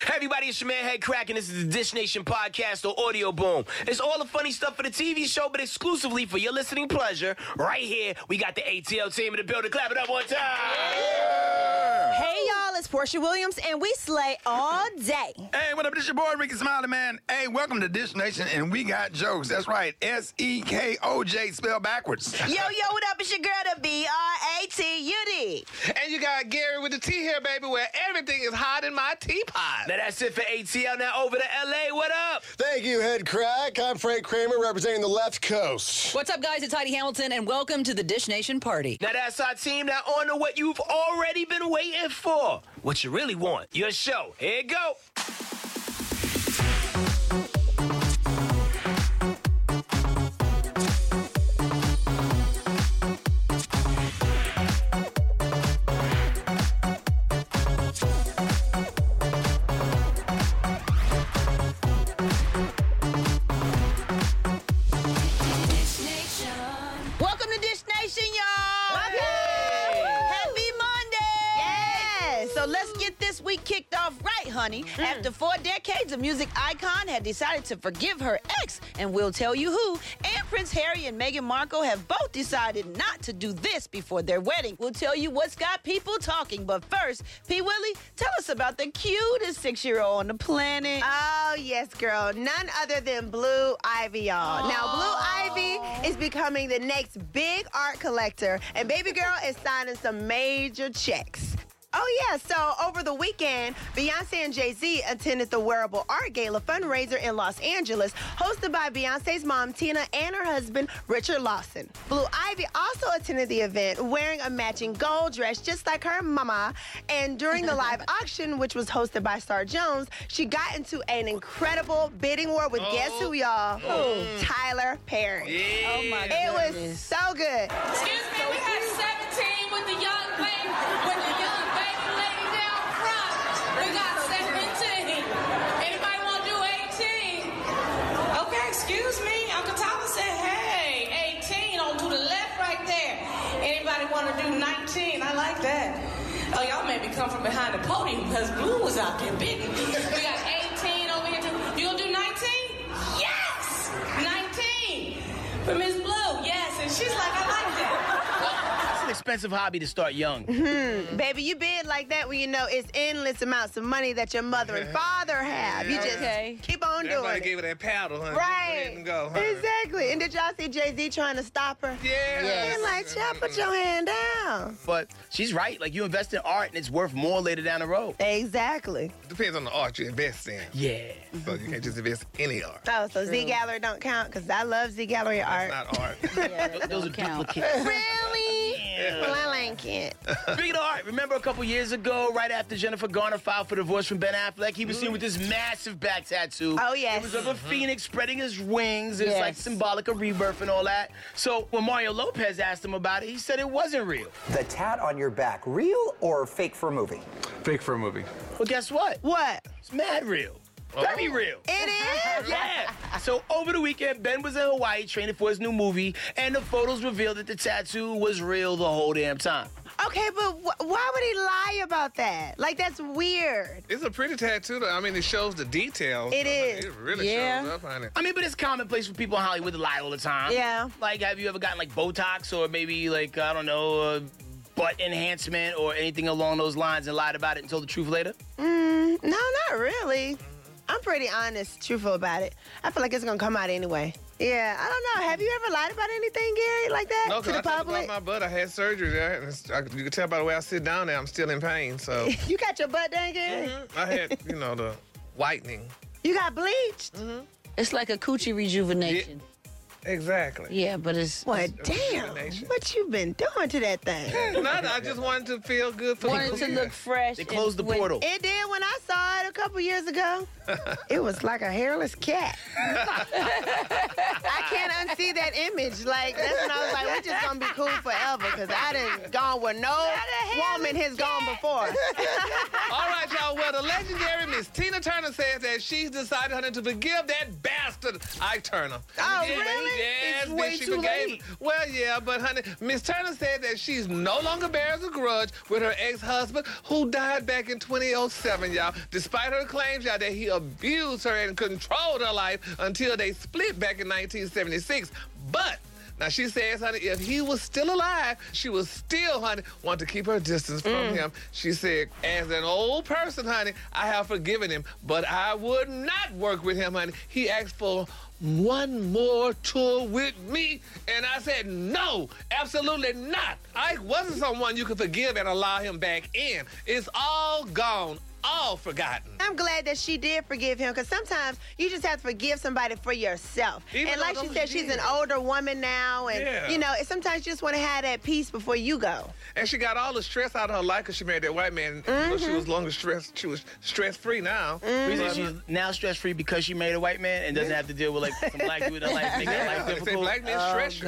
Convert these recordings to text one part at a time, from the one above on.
Hey everybody, it's your man Head Crack, and this is the Dish Nation podcast or Audio Boom. It's all the funny stuff for the TV show, but exclusively for your listening pleasure. Right here, we got the ATL team in the building. Clap it up one time. Yeah. Hey y'all, it's Portia Williams, and we slay all day. Hey, what up? This your boy Ricky Smiley, man. Hey, welcome to Dish Nation, and we got jokes. That's right, SEKOJ spelled backwards. Yo, what up? It's your girl, the BRATUD. And you got Gary with the T here, baby, where everything is hot in my teapot. Now that's it for ATL. Now over to LA. What up? Thank you, Head Crack. I'm Frank Kramer, representing the left coast. What's up, guys? It's Heidi Hamilton, and welcome to the Dish Nation party. Now that's our team. Now on to what you've already been waiting for. What you really want. Your show. Here you go. Honey, after 4 decades, a music icon had decided to forgive her ex, and we'll tell you who. And Prince Harry and Meghan Markle have both decided not to do this before their wedding. We'll tell you what's got people talking, but first, P. Willie, tell us about the cutest 6-year-old on the planet. Oh, yes, girl. None other than Blue Ivy, y'all. Aww. Now, Blue Ivy is becoming the next big art collector, and baby girl is signing some major checks. Oh, yeah. So over the weekend, Beyonce and Jay-Z attended the Wearable Art Gala fundraiser in Los Angeles, hosted by Beyonce's mom, Tina, and her husband, Richard Lawson. Blue Ivy also attended the event wearing a matching gold dress, just like her mama. And during the live auction, which was hosted by Star Jones, she got into an incredible bidding war with guess who, y'all? Tyler Perry. Yeah. Oh, my It goodness. was so good. Excuse me, we have 17 with the young lady, lady down front. We got 17. Anybody want to do 18? Okay, excuse me. Uncle Thomas said, hey, 18 on to the left right there. Anybody want to do 19? I like that. Oh, y'all made me come from behind the podium because Blue was out there bidding. We got 18 over here. You gonna do 19? Yes! 19 for Miss Blue. Yes, and she's like, I like that. It's an expensive hobby to start young. Baby, you bid like that when you know it's endless amounts of money that your mother and father have. You just keep on doing Everybody it. gave her that paddle, honey. Right. Let go, huh? Exactly. And did y'all see Jay-Z trying to stop her? Yeah. And like, child, put your hand down. But she's right. Like, you invest in art, and it's worth more later down the road. Exactly. Depends on the art you invest in. Yeah. So you can't just invest in any art. Oh, so Z Gallery don't count because I love Z Gallery art. That's not art. Those are duplicates. Really? Yeah. Well, I like it. Speaking of art, remember a couple years ago, right after Jennifer Garner filed for divorce from Ben Affleck, he was seen with this massive back tattoo. Oh, yes. It was of a phoenix spreading his wings. It's like symbolic of rebirth and all that. So when Mario Lopez asked him about it, he said it wasn't real. The tat on your back, real or fake for a movie? Fake for a movie. Well, guess what? What? It's mad real. Very real. It is? Yeah. So over the weekend, Ben was in Hawaii training for his new movie, and the photos revealed that the tattoo was real the whole damn time. Okay, but why would he lie about that? Like, that's weird. It's a pretty tattoo, though. I mean, it shows the details. It is. It really shows up, honey. I mean, but it's commonplace for people in Hollywood to lie all the time. Yeah. Like, have you ever gotten, like, Botox or maybe, like, I don't know, butt enhancement or anything along those lines and lied about it and told the truth later? No, not really. I'm pretty honest, truthful about it. I feel like it's gonna come out anyway. Yeah, I don't know. Have you ever lied about anything, Gary, like that No, to the because I talked public? about my butt. I had surgery there. And you can tell by the way I sit down there, I'm still in pain. So You got your butt done, Gary? I had, the whitening. You got bleached? It's like a coochie rejuvenation. Exactly. Yeah, but it's... Well, damn. What you been doing to that thing? Nothing. I just wanted to feel good for wanted to look fresh. They closed the portal. It did when I saw it a couple years ago. It was like a hairless cat. I can't unsee that image. Like, that's when I was like, we're just gonna be cool forever. Because I done gone with no moment has gone before. All right, y'all. Well, the legendary Miss Tina Turner says that she's decided, honey, to forgive that bastard Ike Turner. Oh, really? Yes, It's way she too forgave late. him. Well, yeah, but honey, Miss Turner said that she's no longer bears a grudge with her ex-husband who died back in 2007, y'all. Despite her claims, y'all, that he abused her and controlled her life until they split back in 1976. But now, she says, honey, if he was still alive, she would still, honey, want to keep her distance from him. She said, as an old person, honey, I have forgiven him, but I would not work with him, honey. He asked for one more tour with me, and I said, no, absolutely not. Ike wasn't someone you could forgive and allow him back in. It's all gone. All forgotten. I'm glad that she did forgive him, because sometimes you just have to forgive somebody for yourself. Even and like though she those said, she's an years. older woman now, and Yeah. you know, sometimes you just want to have that peace before you go. And she got all the stress out of her life because she married that white man. Well, she was longer stressed. She was stress-free now. Reason she's now stress-free because she made a white man and doesn't have to deal with like some black people that like make her life They say difficult. black men stress you.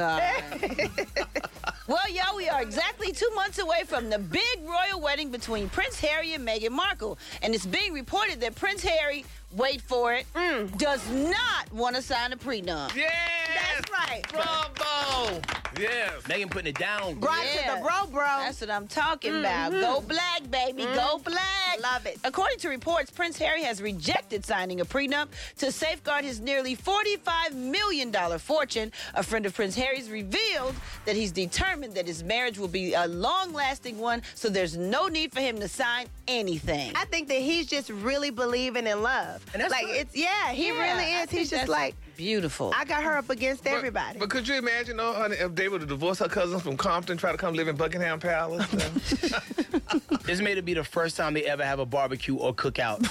Well, y'all, we are exactly 2 months away from the big royal wedding between Prince Harry and Meghan Markle. And it's being reported that Prince Harry, wait for it, does not want to sign a prenup. Yes! That's right. Bravo! Yes. Megan putting it down. Brought Yeah. to the bro. That's what I'm talking about. Go black, baby. Go black. Love it. According to reports, Prince Harry has rejected signing a prenup to safeguard his nearly $45 million fortune. A friend of Prince Harry's revealed that he's determined that his marriage will be a long-lasting one, so there's no need for him to sign anything. I think that he's just really believing in love. And that's like good. it's he really I is. think He's just that's like, beautiful. I got her up against everybody. But could you imagine, though, honey, if they were to divorce her cousins from Compton, try to come live in Buckingham Palace? This may be the first time they ever have a barbecue or cookout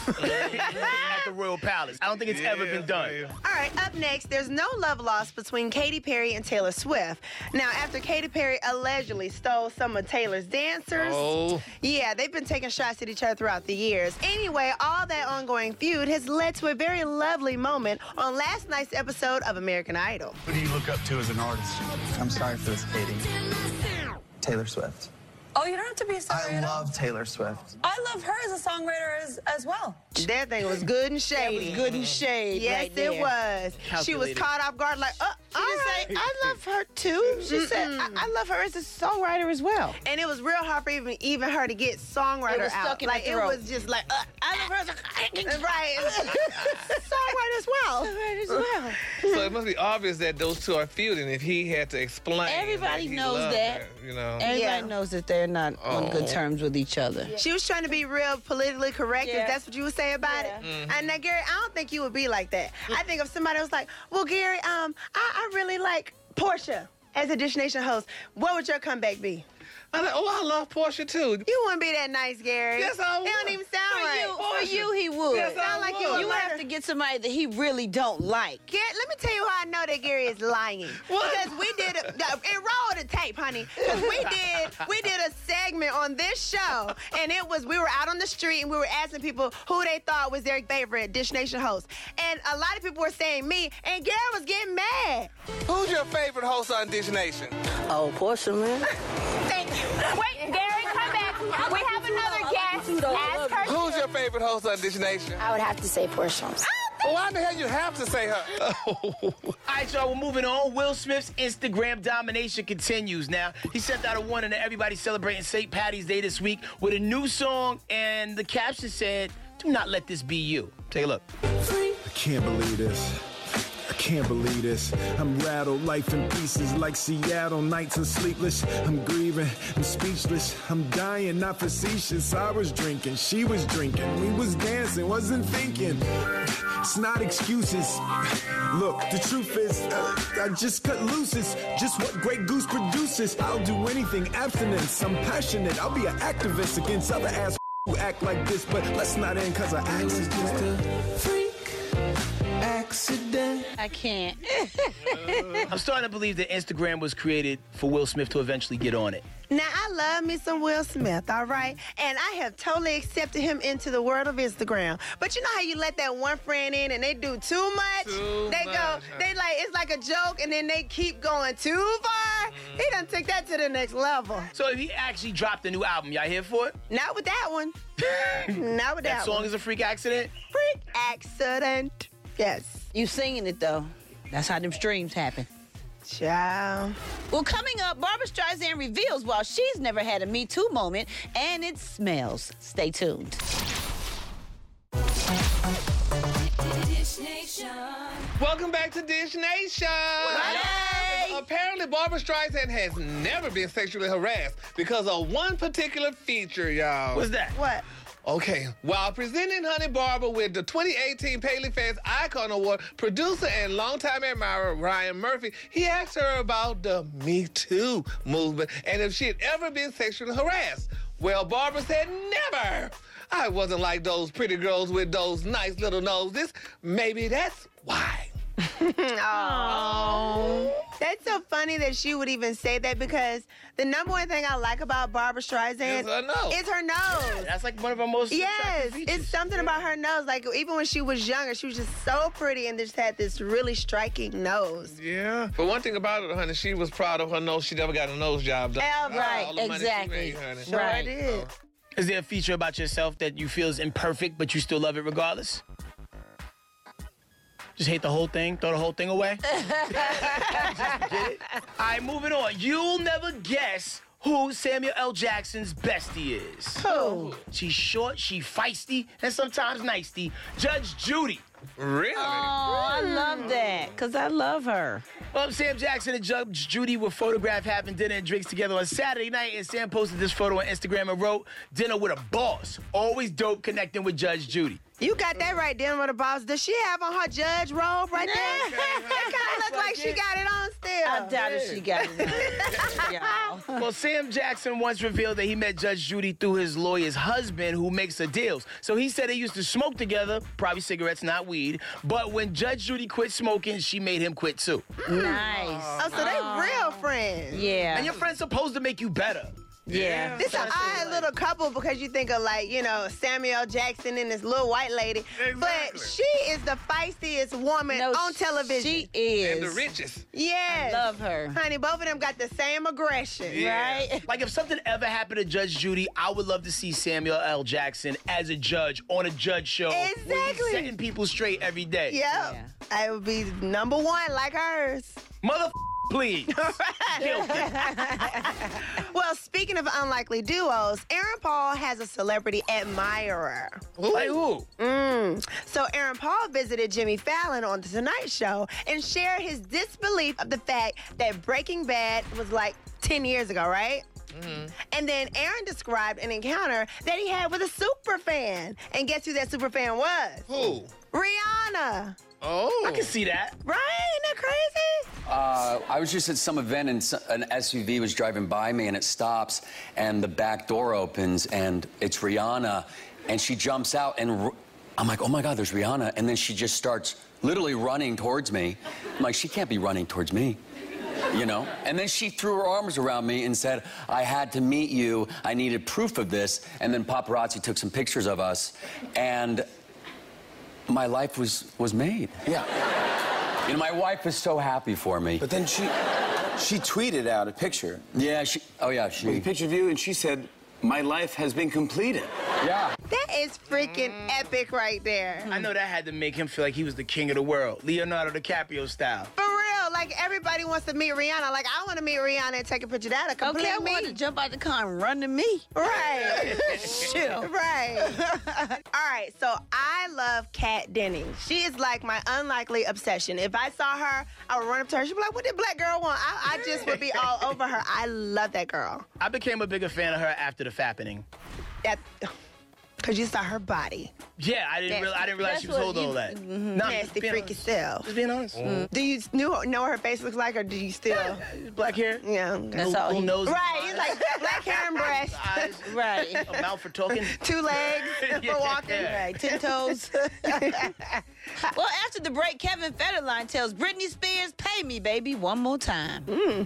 at the Royal Palace. I don't think it's ever been done. All right, up next, there's no love lost between Katy Perry and Taylor Swift. Now, after Katy Perry allegedly stole some of Taylor's dancers, yeah, they've been taking shots at each other throughout the years. Anyway, all that ongoing feud has led to a very lovely moment on last night's episode of American Idol. Who do you look up to as an artist? I'm sorry for this, Katie. Taylor Swift. Oh, you don't have to be sorry. I love Taylor Swift. I love her as a songwriter as well. That thing was good and shady. Good and shade. Yes, right it there. was. She was Calculated. caught off guard like, She didn't say, I love her too. She said, I love her as a songwriter as well. And it was real hard for even her to get songwriter It was out. stuck in like her it throat. was just like, I love her as a right, songwriter as well. as well. So it must be obvious that those two are feuding if he had to explain. Everybody that he knows loved that. her, you know. Everybody Yeah. knows that they're not on good terms with each other. She was trying to be real politically correct. Yeah. If that's what you would say about it. And now, Gary, I don't think you would be like that. I think if somebody was like, well, Gary, I really like Portia as a Dish Nation host, what would your comeback be? I'm like, I love Portia too. You wouldn't be that nice, Gary. Yes, I would. It don't even sound right. For you, he would. Yes, I Sound like would. you would have to get somebody that he really don't like. Gary, let me tell you how I know that Gary is lying. What? Because we did roll the tape, honey. Because we did a segment on this show, and we were out on the street and we were asking people who they thought was their favorite Dish Nation host, and a lot of people were saying me, and Gary was getting mad. Who's your favorite host on Dish Nation? Oh, Portia, man. Thank you. Wait, Gary, come back. We have another guest. Ask her. Who's your favorite host on Dish Nation? I would have to say Portia. Why the hell you have to say her? All right, y'all, we're moving on. Will Smith's Instagram domination continues. Now, he sent out a warning to everybody celebrating St. Patty's Day this week with a new song, and the caption said, "Do not let this be you." Take a look. I can't believe this. I can't believe this. I'm rattled, life in pieces like Seattle nights and sleepless. I'm grieving, I'm speechless. I'm dying, not facetious. I was drinking, she was drinking. We was dancing, wasn't thinking. It's not excuses. Look, the truth is, I just cut loose. It's just what Grey Goose produces. I'll do anything, abstinence. I'm passionate. I'll be an activist against other ass who act like this. But let's not end cause of accident. Freak. accident. I can't. I'm starting to believe that Instagram was created for Will Smith to eventually get on it. Now, I love me some Will Smith, all right? And I have totally accepted him into the world of Instagram. But you know how you let that one friend in and they do too much? It's like a joke, and then they keep going too far. He done took that to the next level. So if he actually dropped a new album, y'all here for it? Not with that one. Not with that song one. is a freak accident? Freak accident. Yes. You singing it, though. That's how them streams happen. Ciao. Well, coming up, Barbara Streisand reveals why she's never had a Me Too moment, and it smells. Stay tuned. Welcome back to Dish Nation. Hey. Apparently, Barbara Streisand has never been sexually harassed because of one particular feature, y'all. What's that? What? Okay, while presenting Honey Barbara with the 2018 Paley Fans Icon Award, producer and longtime admirer Ryan Murphy, he asked her about the Me Too movement and if she had ever been sexually harassed. Well, Barbara said, never. I wasn't like those pretty girls with those nice little noses. Maybe that's why. Oh. That's so funny that she would even say that, because the number one thing I like about Barbara Streisand Is her nose. is her nose. Yeah, that's like one of her most Yes, attractive features. it's something about her nose. Like, even when she was younger, she was just so pretty and just had this really striking nose. Yeah. But one thing about it, honey, she was proud of her nose. She never got a nose job done. Right, All the money she exactly. made, honey. Sure Right. did. Is there a feature about yourself that you feel is imperfect, but you still love it regardless? Just hate the whole thing? Throw the whole thing away? Just get it? All right, moving on. You'll never guess who Samuel L. Jackson's bestie is. Who? She's short, she feisty, and sometimes nicey. Judge Judy. Really? Oh, I love that, because I love her. Well, Sam Jackson and Judge Judy were photographed having dinner and drinks together on Saturday night, and Sam posted this photo on Instagram and wrote, "Dinner with a boss. Always dope connecting with Judge Judy." You got that right, dinner with a boss. Does she have on her judge robe right there? That kind of looks like she got it on still. I doubt if she got it. Y'all. Well, Sam Jackson once revealed that he met Judge Judy through his lawyer's husband, who makes her deals. So he said they used to smoke together, probably cigarettes, not weed. But when Judge Judy quit smoking, she made him quit too. Nice. Oh, so they real friends. Yeah. And your friend's supposed to make you better. Yeah. This an odd little couple, because you think of, like, you know, Samuel Jackson and this little white lady. Exactly. But she is the feistiest woman on television. She is. And the richest. Yes. I love her. Honey, both of them got the same aggression. Yeah. Right? Like, if something ever happened to Judge Judy, I would love to see Samuel L. Jackson as a judge on a judge show. Where he's Exactly. setting people straight every day. Yep. Yeah. I would be number one like hers. Mother, please. Guilty. Well, speaking of unlikely duos, Aaron Paul has a celebrity admirer. Like who? So Aaron Paul visited Jimmy Fallon on The Tonight Show and shared his disbelief of the fact that Breaking Bad was like 10 years ago, right? And then Aaron described an encounter that he had with a super fan. And guess who that super fan was? Who? Rihanna. Oh. I can see that. Right? Isn't that crazy? I was just at some event and an SUV was driving by me and it stops and the back door opens and it's Rihanna and she jumps out and I'm like, oh my God, there's Rihanna. And then she just starts literally running towards me. I'm like, she can't be running towards me, you know? And then she threw her arms around me and said, I had to meet you. I needed proof of this. And then paparazzi took some pictures of us and my life was made. Yeah. You know, my wife was so happy for me. But then she tweeted out a picture. Yeah, she. With a picture of you, and she said, my life has been completed. Yeah. That is freaking epic right there. I know that had to make him feel like he was the king of the world, Leonardo DiCaprio style. For real, like everybody wants to meet Rihanna. Like, I want to meet Rihanna and take a picture. That'll complete Okay, I me. want to jump out the car and run to me. Right. Right. All right, so I love Kat Dennings. She is like my unlikely obsession. If I saw her, I would run up to her. She'd be like, what did black girl want? I just would be all over her. I love that girl. I became a bigger fan of her after the fappening. That, Because you saw her body. Yeah, I didn't realize she was holding all that. Nah, Nasty, freaky self. Just being honest. Do you know what her face looks like, or do you still? Black hair. Yeah. That's all he knows. Right, he's like black hair and breast. Eyes, Right. a mouth for talking. 2 legs for walking. Right, 10 toes. Well, after the break, Kevin Federline tells Britney Spears, "Pay me, baby, one more time."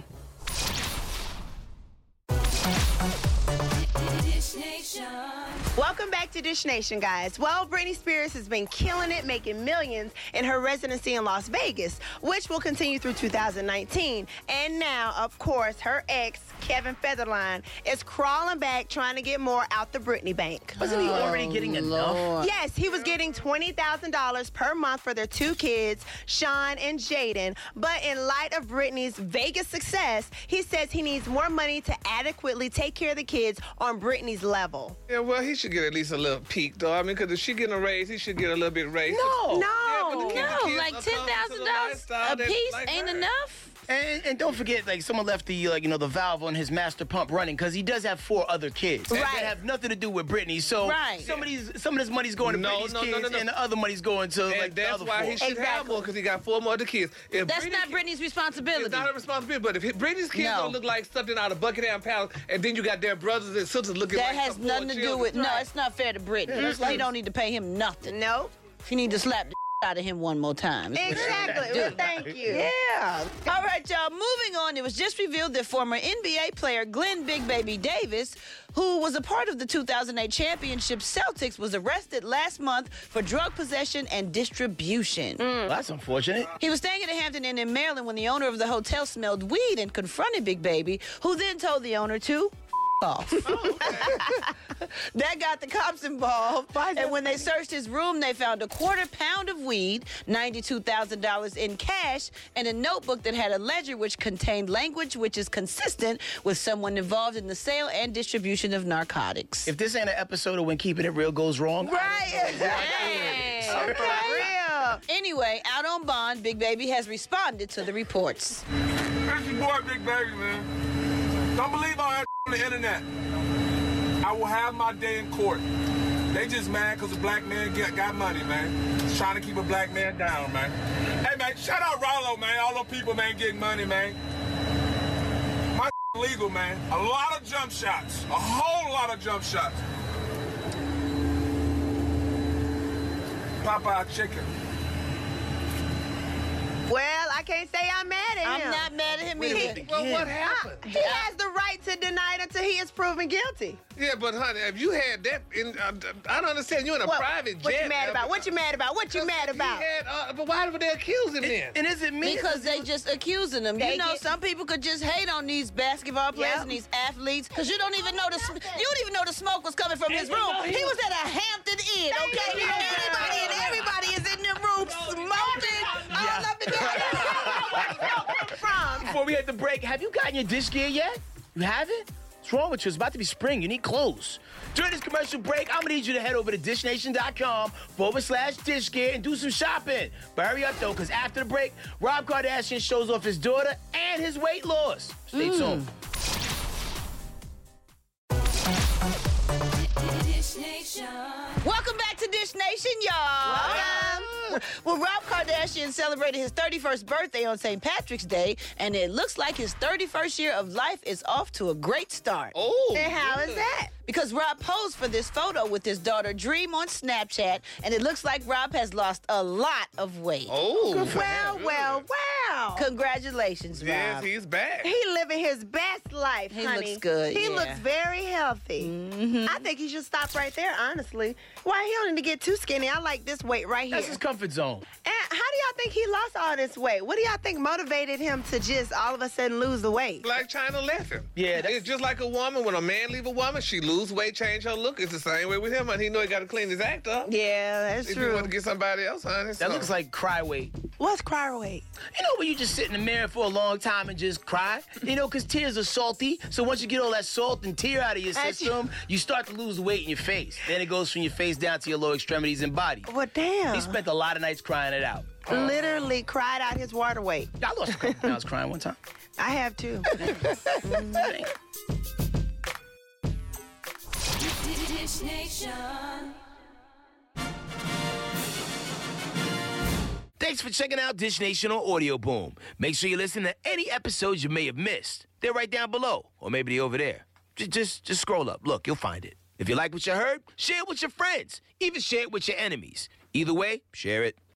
Welcome back to Dish Nation, guys. Well, Britney Spears has been killing it, making millions in her residency in Las Vegas, which will continue through 2019. And now, of course, her ex, Kevin Federline, is crawling back trying to get more out the Britney bank. Wasn't he already getting enough? Yes, he was getting $20,000 per month for their 2 kids, Sean and Jaden. But in light of Britney's Vegas success, he says he needs more money to adequately take care of the kids on Britney's level. Yeah, well, he should get at least a little peak, though. I mean, because if she getting a raise, he should get a little bit raise. No. Yeah, but the kids Like $10,000 a piece ain't enough. And don't forget, like, someone left the the valve on his master pump running because he does have 4 other kids that have nothing to do with Britney. So some of this money's going to Britney's kids, and the other money's going to like that's the other why 4. he should have more, because he got 4 more other kids. If That's not Britney's responsibility. It's not her responsibility, but if Britney's kids don't look like something out of Buckingham Palace, and then you got their brothers and sisters looking That like has nothing to do with. No, it's not fair to Britney. She don't need to pay him nothing. No. She need to slap the out of him one more time. Exactly. Well, thank you. Yeah. All right, y'all. Moving on. It was just revealed that former NBA player Glenn Big Baby Davis, who was a part of the 2008 championship Celtics, was arrested last month for drug possession and distribution. Well, that's unfortunate. He was staying at a Hampton Inn in Maryland when the owner of the hotel smelled weed and confronted Big Baby, who then told the owner to off. That got the cops involved. And when they searched his room, they found a quarter pound of weed, $92,000 in cash, and a notebook that had a ledger which contained language which is consistent with someone involved in the sale and distribution of narcotics. If this ain't an episode of When Keeping It Real Goes Wrong, right? Real. Anyway, out on bond, Big Baby has responded to the reports. That's your boy, Big Baby, man. Don't believe all that on the internet. I will have my day in court. They just mad because a black man got money, man. Just trying to keep a black man down, man. Hey, man, shout out Rollo, man. All those people, man, getting money, man. My legal, man. A lot of jump shots. A whole lot of jump shots. Popeye chicken. Well, I can't say I'm mad at him. I'm not mad at him either. Well, what happened? He has the right to deny it until he is proven guilty. Yeah, but honey, if you had that, I don't understand. You're in a private jet. What you mad about? What you mad about? What you mad about? But why would they accuse him then? And is it me? Because they just accusing them. You know, some people could just hate on these basketball players and these athletes because you don't even know the smoke was coming from his room. He was at a Hampton Inn, okay? Anybody and everybody is in the room smoking all up and down. Before we hit the break, have you gotten your dish gear yet? You haven't? What's wrong with you? It's about to be spring. You need clothes. During this commercial break, I'm going to need you to head over to dishnation.com/dish gear and do some shopping. But hurry up, though, because after the break, Rob Kardashian shows off his daughter and his weight loss. Stay tuned. Welcome back to Dish Nation, y'all. Welcome. Well, Rob Kardashian celebrated his 31st birthday on St. Patrick's Day, and it looks like his 31st year of life is off to a great start. Oh. And how is that? Because Rob posed for this photo with his daughter Dream on Snapchat, and it looks like Rob has lost a lot of weight. Oh. Wow. Congratulations, Rob. Yes, he's back. He living his best life, He honey. looks good, He yeah. looks very healthy. I think he should stop right there, honestly. Why he don't need to get too skinny? I like this weight right here. That's his comfort zone. And how do y'all think he lost all this weight? What do y'all think motivated him to just all of a sudden lose the weight? Blac Chyna left him. Yeah, it's just like a woman. When a man leave a woman, she lose weight, change her look. It's the same way with him, and he know he got to clean his act up. Yeah, that's if true. you want to get somebody else, honey. That looks like cry weight. What's cry weight? You know when you just sit in the mirror for a long time and just cry? You know, because tears are salty. So once you get all that salt and tear out of your system, you start to lose the weight in your face. Then it goes from your face down to your lower extremities and body. Well, damn. He spent a lot of nights crying it out. Literally cried out his water weight. I lost a couple pounds crying one time. I have too. Dish Nation. Thanks for checking out Dish Nation on Audio Boom. Make sure you listen to any episodes you may have missed. They're right down below, or maybe they're over there. Just scroll up. Look, you'll find it. If you like what you heard, share it with your friends. Even share it with your enemies. Either way, share it.